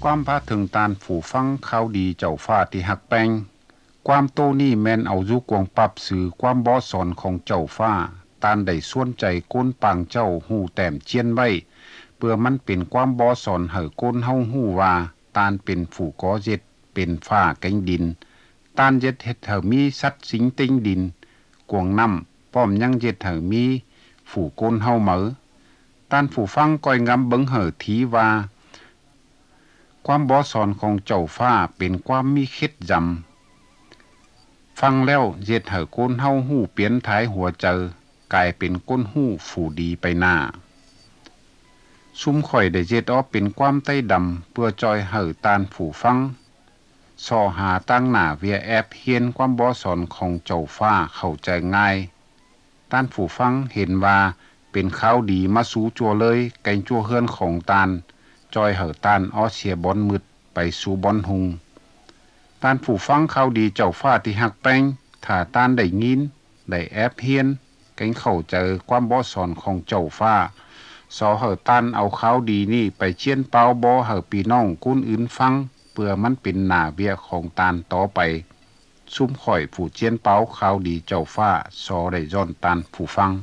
ความพาถึงตานฝูฟังข่าวดีเจ้าฟ้าที่หักแป้งความโตนี่แม่นเอาอยู่กวงปรับสื่อความบ่สอนของเจ้าฟ้าตานได้ส่วนใจก้นปางเจ้าหูแต้มเจียนไว้เพื่อมันเป็นความบ่สอนให้ก้นเฮาฮู้ว่าตานเป็นฝูก่อเจ็ดเป็นฟ้าแก่งดินตานเจ็ดเฮ็ดให้มีสัตว์สิงติงดินกวงน้ำป้อมยังเจ็ดให้มีฝูก้นเฮาเหมอตานฝูฟังก้อยงำเบิ่งเห่อทีว่าความบ่สอนของเจ้าฟ้าเป็นความมีเคล็ดจำฟังแล้วเฮ็ดให้คนเฮาฮู้เปลี่ยนท้ายหัวเจอกลายเป็นคนฮู้ผู้ดีไปหน้าซุ่มข่อยได้เฮ็ดออกเป็นความใต้ดำเพื่อจอยให้ตานผู้ฟังสอหาตั้งหน้าเวียแอบเฮียนความบ่สอนของเจ้าฟ้าเข้าใจง่ายตานผู้ฟังเห็นว่าเป็นข่าวดีมาสู่จัวเลยไกลจัวเฮือนของตานจอยเหอตานออเสียบอนมืดไปสู่บอนหุงตานผู้ฟังข่าวดีเจ้าฟ้าที่หักแป้งถ้าตานได้ยินได้แอบเฮียนแกงเข้าใจความบ่สอนของเจ้าฟ้าสอเหอตานเอาข่าวดีนี่ไปเชียนเปาบ่เหอพี่น้องคนอื่นฟังเพื่อมันเป็นหน้าเบี้ยของตานต่อไปซุ่มข่อยผู้เชียนเปาข่าวดีเจ้าฟ้าสอได้ย้อนตานผู้ฟัง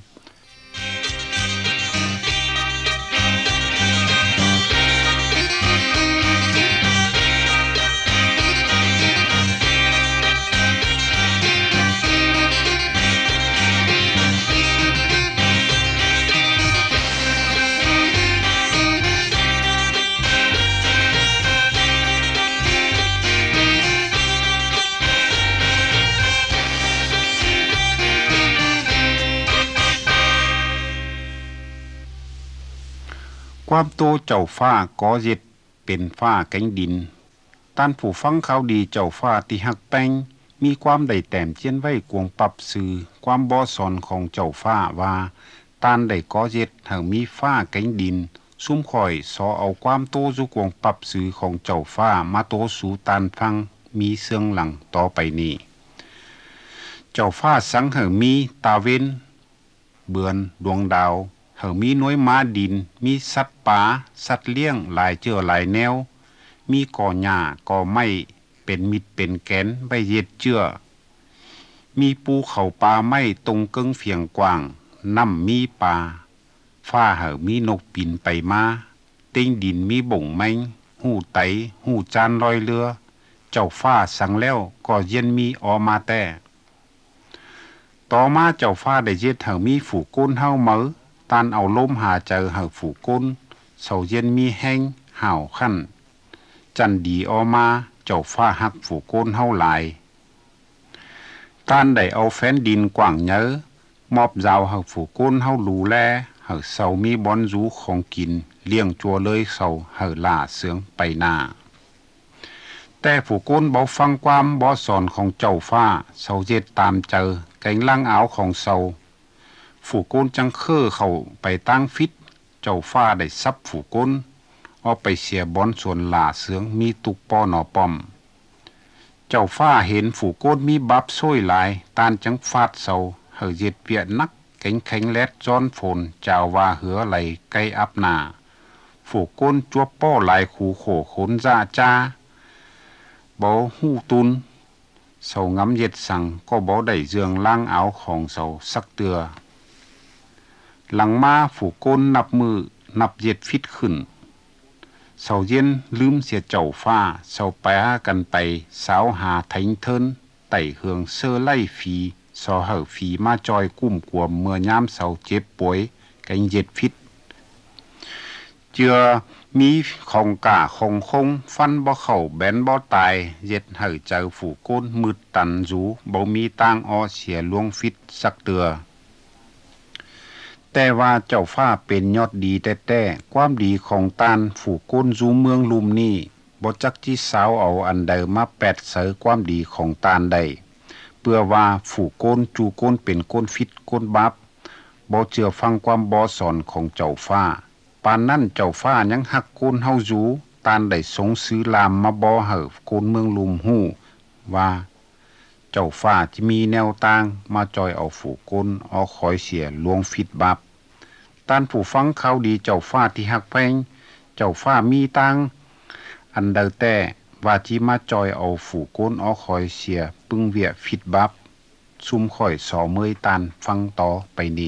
ความโตเจ้าฟ้าก่อเย็ดเป็นฟ้าแก่งดินตานผู้ฟังข่าวดีเจ้าฟ้าที่หักแป้งมีความได้แต้มเจียนไว้กวงปรับสื่อความบ่สอนของเจ้าฟ้าว่าตานได้ก่อเย็ดให้มีฟ้าแก่งดินซุ่มข่อยสอเอาความโตสู่กวงปรับสื่อของเจ้าฟ้ามาโตสู่ตานฟังมีเสื่องหลังต่อไปนี้เจ้าฟ้าสังให้มีตาเว้นเบือนดวงดาวเฮามีน้อยม้าดินมีสัตว์ป่าสัตว์เลี้ยงหลายเจือหลายแนวมีก่อหญ้าก่อไม้เป็นมิตรเป็นแกนไว้เย็ดเจือมีปูเขาป่าไม้ตรงเกิงเฟียงกว้างน้ำมีป่าฟ้าเฮามีนกบินไปมาเต็งดินมีบ่งแมงหู้ไตหู้จานลอยเรือเจ้าฟ้าสั่งแล้วก็เย็นมีออมาแต่ต่อมาเจ้าฟ้าได้เย็ดเฮามีฝูก้นเฮาเหมอตานเอาลมหาเจอเฮาฝูก้นเสาเย็นมีแห้งห่าวคั่นจันดีออมาเจ้าฟ้าหักฝูก้นเฮาหลายตานได้เอาแฟนดินกว้างเยอะมอบยาวเฮาฝูก้นเฮาดูแลเฮาเสามีบอนรูของกินเลี้ยงจัวเลยเสาเฮาล่าเสืองไปหน้าแต่ฝูก้นบ่ฟังความบ่สอนของเจ้าฟ้าเสาเย็ดตามเจอแกงล่างเอาของเสาฝูก้นจังเคอเข้าไปตั้งฟิตเจ้าฟ้าได้ซับฝูก้นเอาไปเสียบอนส่วนหลาเสืองมีตุกปอหนอป้อมเจ้าฟ้าเห็นฝูก้นมีบับซ้อยหลายตานจังฟาดเสาเฮาเย็ดเปียนักแข็งแข็งแลดจอนฝนเจ้าว่าเหือไหลไกลอับหน้าฝูก้นจวบป้อหลายขู่โขขนจ้าจ้าบ่ฮู้ตุนเสางำเย็ดสั่งก็บ่ได้เจืองล่างเอาของเสาสักเตือหลังมาฝูก้นนับมือนับเย็ดฟิตขึ้นเสาเย็นลืมเสียเจ้าฟ้าเสาไปหากันไปสาวหาไถงเทินไต่เหืองเสื้อไล่ฝีสอเห่าฝีมาจอยกุ้มกวมเมื่อยามเสาเจ็บป่วยกันเย็ดฟิตเจือมีของกะของคงฟันบ่เข้าแบนบ่ตายเย็ดให้เจอฝูก้นมืดตันจูบ่มีต่างออเสียลวงฟิตสักเตือแต่ว่าเจ้าฟ้าเป็นยอดดีแต่ความดีของตานฝูก้นจูเมืองลุมนี่บ่จักที่สาวเอาอันใดมาแปดเสยความดีของตานได้เพื่อว่าฝูก้นจูก้นเป็นก้นฟิตก้นบับบ่เชื่อฟังความบ่สอนของเจ้าฟ้าปานนั้นเจ้าฟ้ายังหักก้นเฮาจูตานได้สงซื้อลามมาบ่เห่อก้นเมืองลุมฮู้ว่าเจ้าฟ้าจะมีแนวต่างมาจอยเอาฝูก้นเอาคอยเสียลวงฟิตบับตานผู้ฟังข่าวดีเจ้าฟ้าที่หักแพงเจ้าฟ้ามีตังอันเดอแต่ว่าที่มาจอยเอาฝูก้นออคอยเสียปึ้งเวียฟิดบับซุ่มข่อยสอเมยตันฟังต่อไปนี่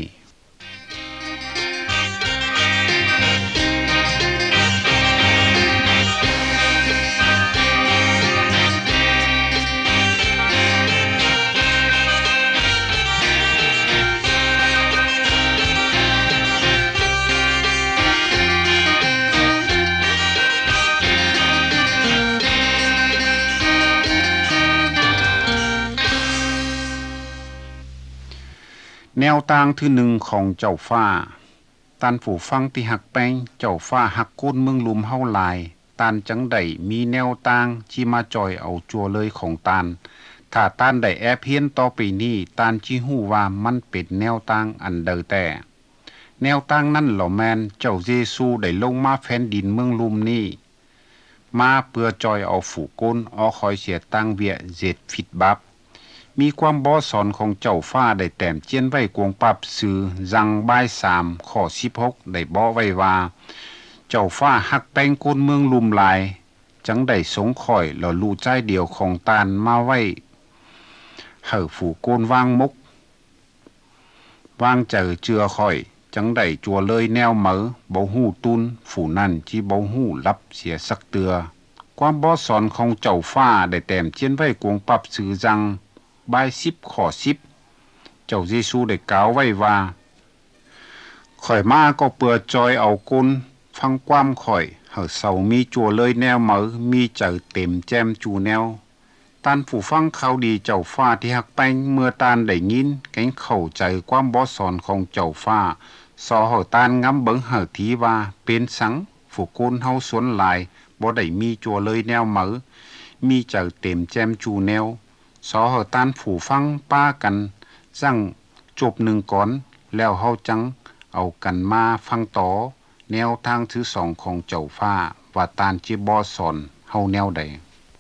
แนวทางที่หนึ่งของเจ้าฟ้าตันผู้ฟังที่หักแป้งเจ้าฟ้าหักก้นเมืองลุมเฮาหลายตันจังได้มีแนวทางที่มาจอยเอาจัวเลยของตันถ้าตันได้แอบเพียนต่อไปนี้ตันจิฮู้ว่ามันเป็นแนวทางอันเดอแต่แนวทางนั้นเหล่าแมนเจ้าเยซูได้ลงมาแผ่นดินเมืองลุมนี้มาเพื่อจอยเอาฝูก้นออคอยเสียตั้งเวียเจ็ดฟิดบับมีความบ่สอนของเจ้าฟ้าได้แต้มเจียนไว้กวงปรับสื่อจังบ่าย3ข้อ16ได้บ่ไว้ว่าเจ้าฟ้าหักแป้งก้นเมืองลุมหลายจังได้สงข่อยแล้วรู้ใจเดียวของตานมาไว้เห่อฝูก้นวางมุกวางเจอเจือข่อยจังได้จัวเลยแนวเหมอบ่ฮู้ตุนฝูนั่นที่บ่ฮู้รับเสียสักเตือความบ่สอนของเจ้าฟ้าได้แต้มเจียนไว้กวงปรับสื่อจังบ่าย10ข้อ10เจ้าเยซูได้กล่าวไว้ว่าข่อยมาก็เปื่อจอยเอากุนฟังความข่อยเฮาเศร้ามีจัวเลยแนวเหมอมีเจอเต็มแจมจูแนวตานผู้ฟังข่าวดีเจ้าฟ้าที่ฮักแป้งเมื่อตานได้ยินแก่งเข้าใจความบ่สอนของเจ้าฟ้าสอเฮาตานงำเบิ่งเฮาทีว่าเป็นสังผู้คนเฮาสวนหลายบ่ได้มีจัวเลยแนวเหมอมีเจอเต็มแจมจูแนวสอเฮาตานผู้ฟังป้ากันสั่งจบหนึ่งก่อนแล้วเฮาจังเอากันมาฟังต่อแนวทางที่2ของเจ้าฟ้าว่าตานจิบ่สอนเฮาแนวใด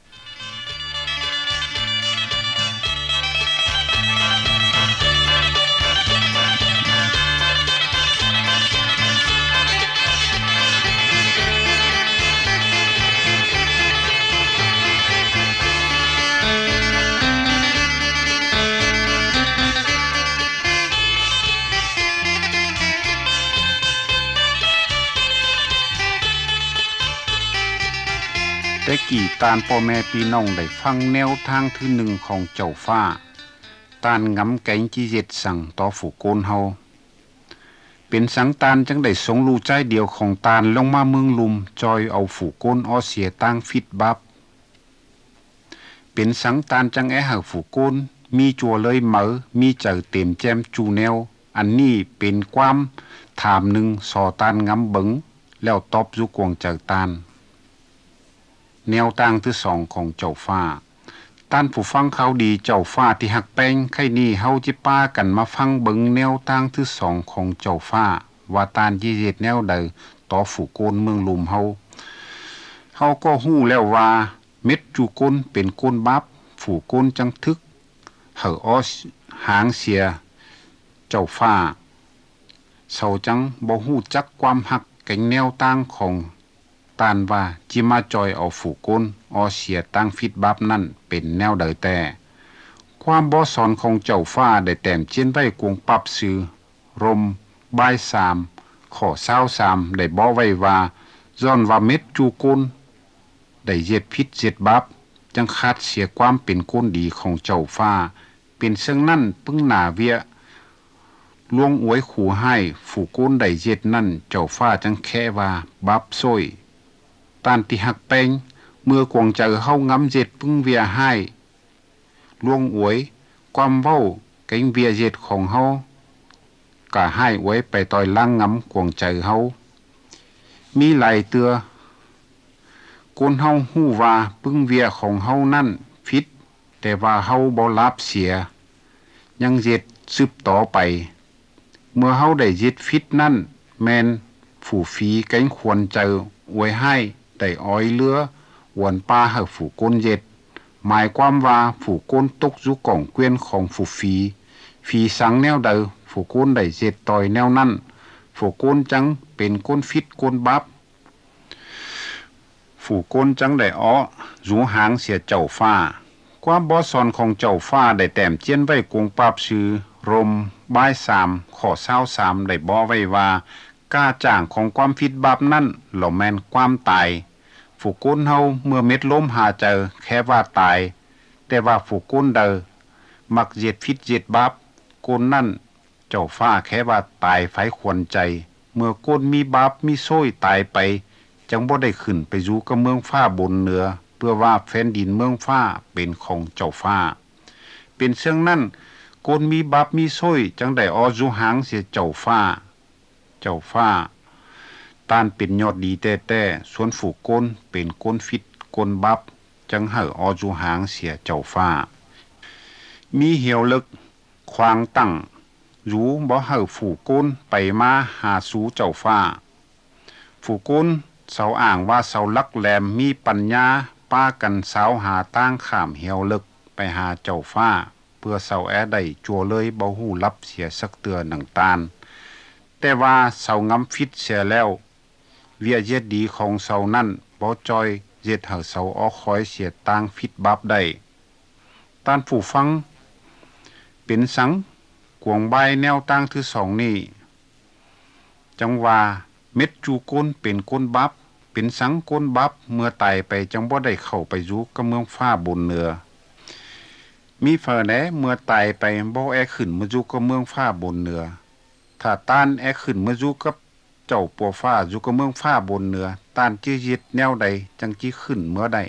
แต่กี่ตานพ่อแม่พี่น้องได้ฟังแนวทางที่หนึ่งของเจ้าฟ้าตานงำแกงจีเจ็ดสั่งต่อฝูโกนเฮาเป็นสังตานจังได้สงรู้ใจเดียวของตานลงมาเมืองลุมจอยเอาฝูโกนออเสียตั้งฟิดบับเป็นสังตานจังหาฝูโกนมีจัวเลยเหมอมีเจอเต็มแจมจูแนวอันนี้เป็นความถามหนึ่งสอตานงำเบิงแล้วตอบอยู่กวงเจอตานแนวทางที่2ของเจ้าฟ้าท่านผู้ฟังเขาดีเจ้าฟ้าที่หักแป้งไข่นี้เฮาจิป้ากันมาฟังเบิงแนวทางที่2ของเจ้าฟ้าว่าตานยี่เฮ็ดแนวใดต่อฝูโกนเมืองลุมเฮาก็ฮู้แล้วว่าเม็ดจูก้นเป็นก้นบับฝูโกนจังทึกเฮาออหางเสียเจ้าฟ้าเซาจังบ่ฮู้จักความหักแก่งแนวทางของตานว่าจิมาจอยเอาฝูก้นออเสียตั้งฟิดบับนั่นเป็นแนวใดแต่ความบ่สอนของเจ้าฟ้าได้แต้มเจียนไว้กวงปรับสื่อรมบ่าย3ข้อ23ได้บ่ไว้ว่าย้อนว่าเม็ดจูก้นได้เฮ็ดผิดเจ็ดบับจังขาดเสียความเป็นคนดีของเจ้าฟ้าเป็นซึ่งนั้นปึ้งหน้าเวียลวงอวยขู่ให้ฝูก้นได้เฮ็ดนั่นเจ้าฟ้าจังแค่ว่าบับซ้อยตานที่หักแป้งเมื่อกวงเจอเฮางำเจ็ดปึ้งเวียให้ล่วงอวยความเว้าแก่งเวียเจ็ดของเฮากะให้ไว้ไปต่อยล่างงำกวงเจอเฮามีหลายเตือคนเฮาฮู้ว่าปึ้งเวียของเฮานั่นผิดแต่ว่าเฮาบ่รับเสียยังเจ็ดสืบต่อไปเมื่อเฮาได้เจ็ดผิดนั่นแม่นผู้ฝีแก่งควรเจออวยให้ได้อ้อยเรือหวนปลาให้ฝูก้นเย็ดหมายความว่าฝูก้นตกอยู่กล่องเกวียนของฝูฝีสังแนวใดฝูก้นได้เจ็ดต่อยแนวนั้นฝูก้นจังเป็นก้นฟิดก้นบับฝูก้นจังได้อ้อรูหางเสียเจ้าฟ้าความบ่ซอนของเจ้าฟ้าได้แต้มเจียนไว้กงปราบชื่อรมบ่าย3ข้อ23ได้บ่ไว้ว่ากล้าจ้างของความผิดบาปนั้นเหล่าแม่นความตายฝูก้นเฮาเมื่อเม็ดลมหาเจอแค่ว่าตายแต่ว่าฝูก้นเดอมักเย็ดผิดเย็ดบาปก้นนั่นเจ้าฟ้าแค่ว่าตายไฟควรใจเมื่อก้นมีบาปมีโซ้ยตายไปจังบ่ได้ขึ้นไปอยู่กับเมืองฟ้าบนเหนือเพื่อว่าแผ่นดินเมืองฟ้าเป็นของเจ้าฟ้าเป็นเชิงนั้นก้นมีบาปมีโซ้ยจังได้ออจูหางเสียเจ้าฟ้าตานเป็นยอดดีแต่ส่วนฝูก้นเป็นก้นฟิดก้นบับจังเห่อออจูหางเสียเจ้าฟ้ามีเหี่ยวลึกควางตั้งรู้บ่เห่อฝูก้นไปมาหาสู่เจ้าฟ้าฝูก้นเสาอ่างว่าเสาลักแหลมมีปัญญาป้ากันสาวหาตั้งข้ามเหี่ยวลึกไปหาเจ้าฟ้าเพื่อเสาแอได้จัวเลยบ่ฮู้รับเสียสักเตือหนังตาลแต่ว่าเสางำฟิตเสียแล้วเวียเย็ดดีของเสานั่นบ่จอยเย็ดเห่อเสาออคอยเสียตั้งฟิตบับได้ตานผู้ฟังเป็นสังกวงใบแนวตั้งที่2นี้จังว่าเม็ดจูก้นเป็นก้นบับเป็นสังก้นบับเมื่อตายไปจังบ่ได้เข้าไปอยู่กับเมืองฟ้าบนเหนือมีเฟอแหนเมื่อตายไปบ่แอขึ้นมาอยู่กับเมืองฟ้าบนเหนือถ้าต้านแอขึ้นมาอยู่กับเจ้าปัวฟ้าอยู่กับเมืองฟ้าบนเหนือต้านจิยึดแนวใดจังจิขึ้นเมื่อใด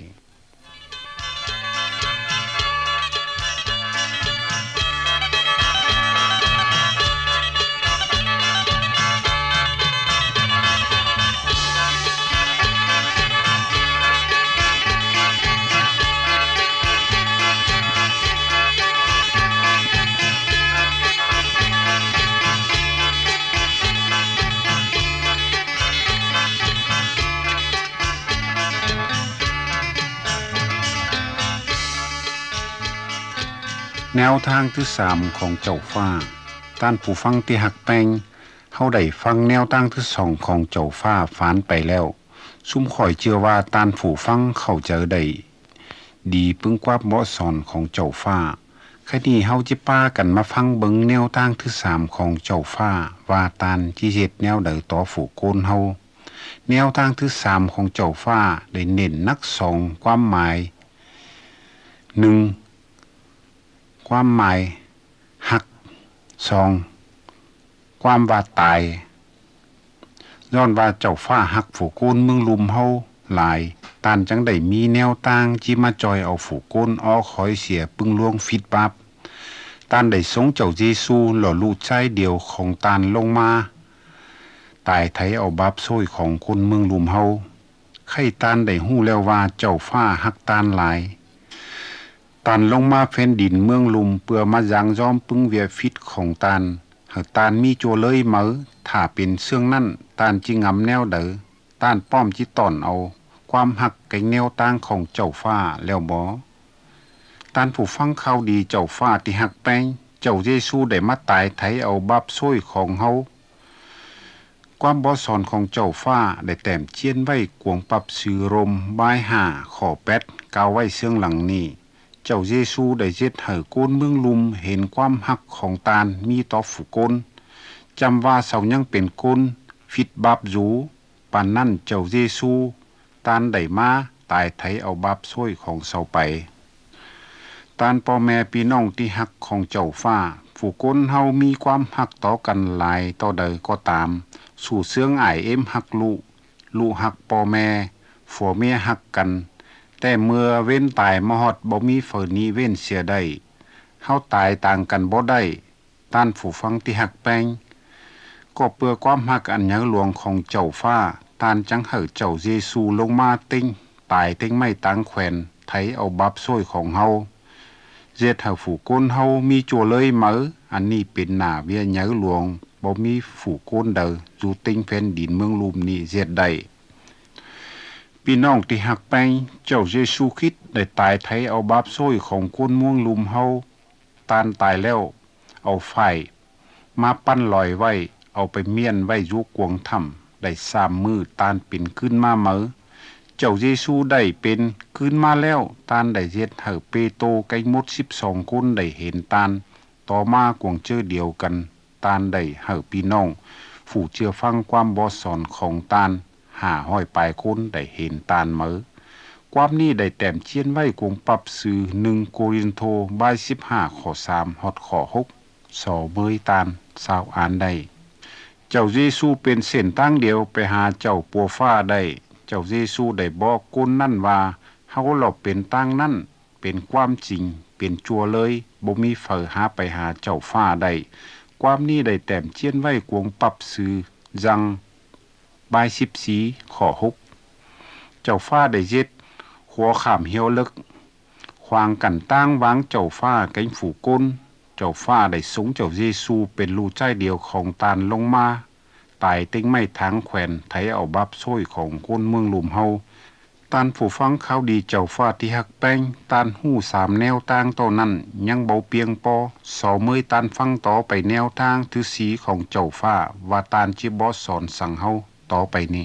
แนวทางที่3ของเจ้าฟ้าท่านผู้ฟังที่หักแป้งเฮาได้ฟังแนวทางที่2ของเจ้าฟ้าฝานไปแล้วซุ่มข่อยเชื่อว่าท่านผู้ฟังเข้าใจได้ดีปึงความเหมาะสมของเจ้าฟ้าคดีเฮาจิป้ากันมาฟังเบิ่งแนวทางที่3ของเจ้าฟ้าว่าตานจิเฮ็ดแนวใดต่อฝูโกนเฮาแนวทางที่3ของเจ้าฟ้าได้เน้นนัก2ความหมาย1ความหมายหัก2ความว่าตายย้อนว่าเจ้าฟ้าหักฝูโกนเมืองลุมเฮาหลายตานจังได้มีแนวต่างที่มาจอยเอาฝูโกนออคอยเสียปึงล่วงฟิดบับตานได้ทรงเจ้าเยซูหล่อลูกชายเดียวของตานลงมาตายไถเอาบับโซ้ยของคนเมืองลุมเฮาไข่ตานได้ฮู้แล้วว่าเจ้าฟ้าหักตานหลายตานลงมาแผ่นดินเมืองลุมเพื่อมายังยอมปึงเวียฟิตของตานหากตานมีโจเลยเหมอถ้าเป็นเสื่องนั้นตานจิงำแนวเดอตานป้อมจิตอนเอาความหักไก่แนวต่างของเจ้าฟ้าแล้วบ่ตานผู้ฟังข่าวดีเจ้าฟ้าที่หักแป้งเจ้าเยซูได้มาตายไถเอาบับโซ้ยของเฮาความบ่สอนของเจ้าฟ้าได้แต้มเจียนไว้กวงปรับสื่อรมบาย5ข้อ8กล่าวไว้เสื่องหลังนี้เจ้าเยซูได้เฮ็ดให้โกนเมืองลุมเห็นความหักของตานมีต่อฝูโกนจำว่าเสายังเป็นโกนฟิดบับอยู่ปานนั้นเจ้าเยซูตานได้มาตายไถเอาบับโซ้ยของเสาไปตานพ่อแม่พี่น้องที่หักของเจ้าฟ้าฝูโกนเฮามีความหักต่อกันหลายต่อใดก็ตามสู่เสื่องอ้ายเอ็มหักลูกหักพ่อแม่ผัวเมียหักกันแต่เมื่อเว้นตายมาฮอดบ่มีเฟินี้เว้นเสียได้เฮาตายต่างกันบ่ได้ต้านผู้ฟังที่หักแป้งก็เพื่อความหักอันใหญ่หลวงของเจ้าฟ้าตานจังให้เจ้าเยซูลงมาติ้งตายติ้งไม่ตังแขวนไถเอาบับโซ้ยของเฮาเฮ็ดให้ฝูโกนเฮามีจัวเลยเหมออันนี้เป็นหน้าเวียใหญ่หลวงบ่มีฝูโกนเดออยู่ติ้งแผ่นดินเมืองลุมนี้เฮ็ดได้พี่น้องที่หักแป้งเจ้าเยซูคริสต์ได้ตายไถเอาบาปโซ้ยของคนม่วงลุมเฮาตานตายแล้วเอาไฟมาปั้นลอยไว้เอาไปเมียนไว้อยู่กวงถ้ำได้3มื้อตานเป็นขึ้นมาเหมอเจ้าเยซูได้เป็นขึ้นมาแล้วตานได้เฮ็ดให้เปโตรไก่หมด12คนได้เห็นตานต่อมากวงเจอเดียวกันตานได้ให้พี่น้องผู้เชื่อฟังความบ่สอนของตาน500ปลายคนได้เห็นตานเหมอความนี้ได้แต้มเชียนไว้คงปรับสื่อ1โครินโธบาย15ข้อ3ฮอดข้อ6สอเมยตานสาวอ่านได้เจ้าเยซูเป็นเส้นทางเดียวไปหาเจ้าปัวฟ้าได้เจ้าเยซูได้บอกคนนั่นว่าเฮาหลบเป็นตั้งนั่นเป็นความจริงเป็นจัวเลยบ่มีเฝอหาไปหาเจ้าฟ้าได้ความนี้ได้แต้มเจียนไว้กวงปรับซื้อจังบาย14ข้อ6เจ้าฟ้าได้เย็ดหัวขามเหี่ยวลึกควางกันตั้งวางเจ้าฟ้ากังฝูก้นเจ้าฟ้าได้สงเจ้าเยซูเป็นลูกใจเดียวของตานลงมาตายติ้งไม่ทางแขวนไถเอาบับซ้อยของคนเมืองหลุมเฮาตานผู้ฟังข่าวดีเจ้าฟ้าที่ฮักแป้งตานหู้3แนวทางต่อนั้นยังเบาเพียงพอสอเมยตานฟังต่อไปแนวทางทุสีของเจ้าฟ้าว่าตานจิบ่สอนสั่งเฮาต่อไปนี้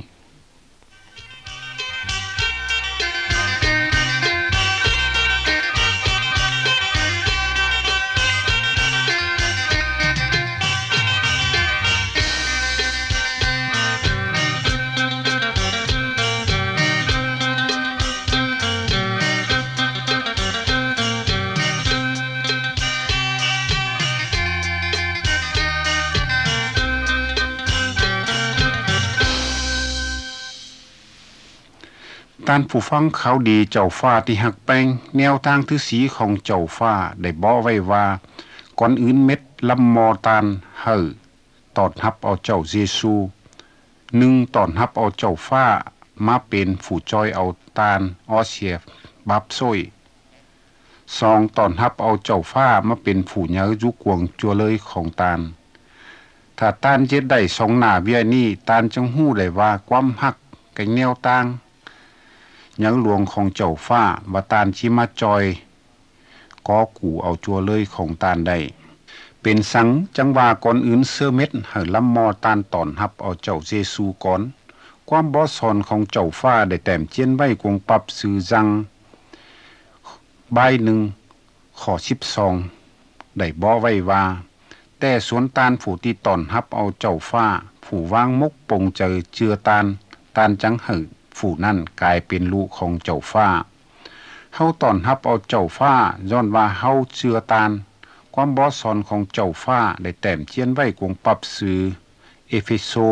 ตานผู้ฟังข่าวดีเจ้าฟ้าที่หักแป้งแนวทางทุสีของเจ้าฟ้าได้บอกไว้ว่าก่อนอื่นเม็ดลำมอตานเฮอตอนรับเอาเจ้าเยซู1ตอนรับเอาเจ้าฟ้ามาเป็นผู้จอยเอาตานออเสียบับซ้อย2ตอนรับเอาเจ้าฟ้ามาเป็นผู้เหยออยู่กวงจัวเลยของตานถ้าตานเจ็ดได้2หน้าเวียนี้ตานจังฮู้ได้ว่าความฮักกับแนวต่างยังหลวงของเจ้าฟ้าบาตานชิมาจอยก็กูเอาจัวเลยของตานได้เป็นสังจังว่าก่อนอื่นเสื้อเม็ดให้ลำมอตานตอนรับเอาเจ้าเยซูก่อนความบ่สอนของเจ้าฟ้าได้แต้มเจียนไว้คงปรับสื่อจังบาย1ข้อ12ได้บ่ไว้ว่าแต่สวนตานผู้ที่ตอนรับเอาเจ้าฟ้าผู้วางมุกปงเจอเจือตานจังให้ผู้นั่นกลายเป็นลูกของเจ้าฟ้าเฮาตอนรับเอาเจ้าฟ้าย้อนว่าเฮาเชื่อตานความบ่สอนของเจ้าฟ้าได้แต้มเจียนไว้คงปรับสื่อเอเฟโซ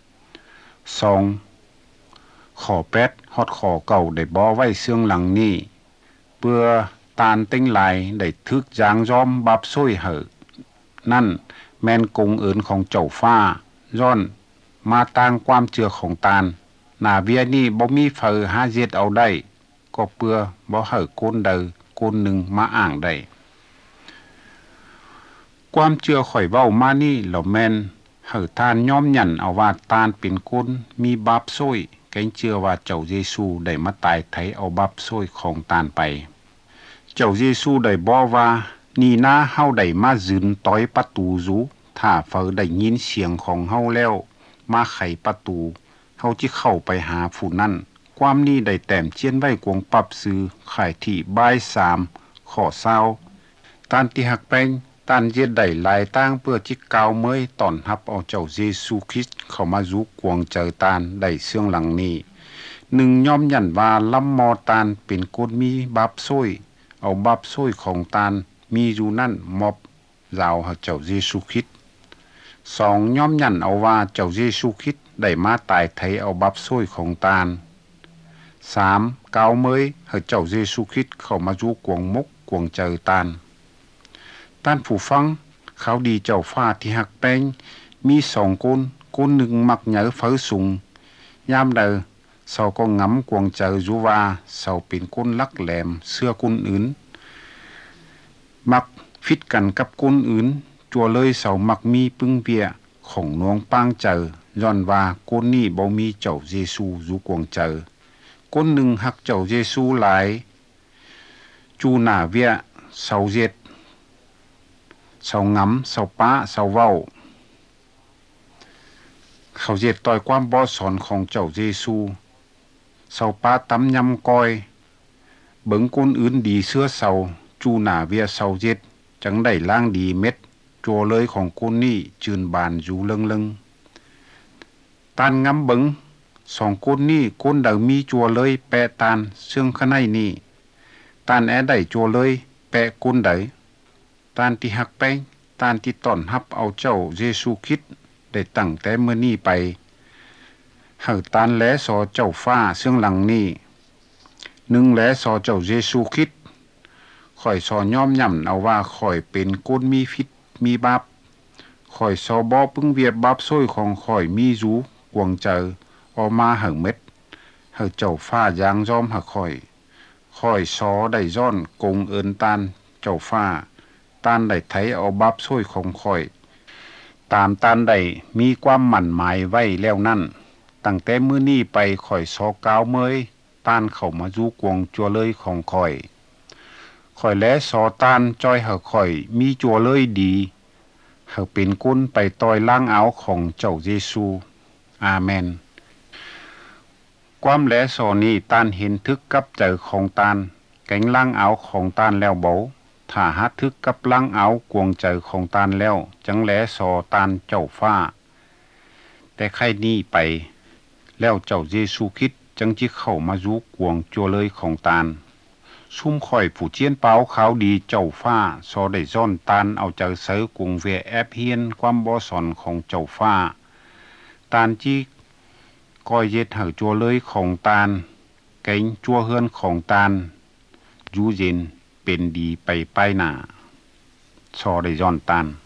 2ข้อ8ฮอดข้อ9ได้บ่ไว้เสื่องหลังนี้เพื่อตานเต็งหลายได้ทึกจางยอมบับซ้อยเหอนั่นแม่นกงเอินของเจ้าฟ้าย้อนมาต่างความเชื่อของตานหน้าเวียนี่บ่มีเฟอหาเฮ็ดเอาได้ก็เพื่อบ่ให้คนใดคนหนึ่งมาอ้างได้ความเชื่อข่อยเว้ามานี่เหล่าแม่นให้ทานยอมยันเอาว่าตานเป็นคนมีบาปซ้อยแกงเชื่อว่าเจ้าเยซูได้มาตายไถเอาบาปซ้อยของตานไปเจ้าเยซูได้บอกว่านี่นะเฮาได้มายืนต้อยประตูอยู่ถ้าเฟอได้ยินเสียงของเฮาแล้วมาไขประตูเฮาจิเข้าไปหาผู้นั้นความนี้ได้แต้มเชียนไว้กวงปรับซื้อขายที่บาย3ข้อ20ตานที่หักแป้งตานเย็ดได้หลายตั้งเพื่อจิกาวเมยตอนรับเอาเจ้าเยซูคริสต์เข้ามาอยู่กวงเจอตานได้เสื่องหลังนี้1ยอมยันว่าลำมอตานเป็นคนมีบาปซ้อยเอาบาปซ้อยของตานมีอยู่นั่นมอบยาวให้เจ้าเยซูคริสต์2ยอมยันเอาว่าเจ้าเยซูคริสต์ได้มาตายไถเอาบาปซ้อยของตาน3กาวเมยให้เจ้าเยซูคริสต์เข้ามาอยู่กวงมกกวงเจอตานผู้ฟังเขาดีเจ้าฟ้าที่หักแป้งมี2คนหนึ่งมักเหยอเฝ้อสูงยามใดเสาก็งำกวงเจออยู่ว่าเสาเป็นคนลักแหลมเสื้อคนอื่นมักฟิดกันกับคนอื่นจัวเลยเสามักมีปึ้งเปียของน้องปางเจอย้อนว่าคนนี้บ่มีเจ้าเยซูอยู่กวงเจอคนหนึ่งหักเจ้าเยซูหลายจูหน้าเวียเสาเย็ดเสางำเสาป้าเสาเว้าเขาเย็ดต่อยความบ่สอนของเจ้าเยซูเสาปลาตำยำก้อยเบิ่งคนอื่นดีเสื้อเสาจูหน้าเวียเสาเจ็ดจังได้ล่างดีเม็ดจัวเลยของคนนี่จืนบานอยู่เลิงตานงำเบิงสองคนนี่คนเดามีจัวเลยแปะตานเสื่องข้างในนี่ตานได้จัวเลยแปะคนใดตานที่หักแป้งตานที่ต้อนรับเอาเจ้าเยซูคริสต์ได้ตั้งแต่เมื่อนี้ไปเฮาตานแลสอเจ้าฟ้าเสื่องหลังนี่หนึ่งแลสอเจ้าเยซูคริสต์ข่อยสอย่อมย่ำเอาว่าข่อยเป็นคนมีพิษมีบาปข่อยสอบ่ปึ้งเวียบบาปซ้อยของข่อยมีอยู่กวงเจอออกมาหังเม็ดเฮาเจ้าฟ้ายางยอมหาข่อยสอได้ย้อนกงเอินตานเจ้าฟ้าตานได้ไถเอาบาปซ้อยของข่อยตามตานได้มีความหมั่นหมายไว้แล้วนั่นตั้งแต่มื้อนี้ไปข่อยสอกาวเมยตานเข้ามาอยู่กวงจัวเลยของข่อยและสอตานจ้อยเฮาข่อยมีจัวเลยดีเฮาเป็นกุนไปต่อยล่างเอาของเจ้าเยซูอาเมนความแลสอนี้ตานเห็นทึกกับใจของตานแก่งล่างเอาของตานแล้วเบาถ้าหัดทึกกับล่างเอากวงใจของตานแล้วจังแลสอตานเจ้าฟ้าแต่ใครนี้ไปแล้วเจ้าเยซูคริสต์จังจิเข้ามาอยู่กวงจัวเลยของตานซุ่มข่อยผู้เจียนเปาขาวดีเจ้าฟ้าสอได้ซ่อนตานเอาใจเสือกรุงเวแอบเฮียนความบ่สอนของเจ้าฟ้าตานจีก้อยเย็ดเห่าจัวเลยของตานแก่งจัวเฮือนของตานอยู่เย็นเป็นดีไปหน้าสอได้ซ่อนตาน